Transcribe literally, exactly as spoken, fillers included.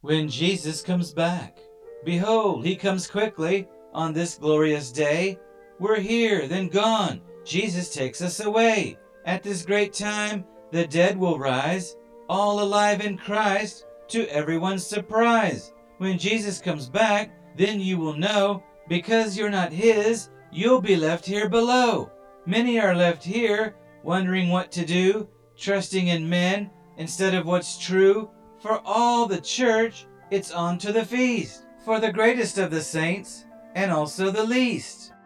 when Jesus comes back. Behold, he comes quickly on this glorious day. We're here, then gone. Jesus takes us away. At this great time, the dead will rise, all alive in Christ, to everyone's surprise. When Jesus comes back, then you will know, because you're not his, you'll be left here below. Many are left here, wondering what to do, trusting in men instead of what's true. For all the church, it's on to the feast, for the greatest of the saints, and also the least.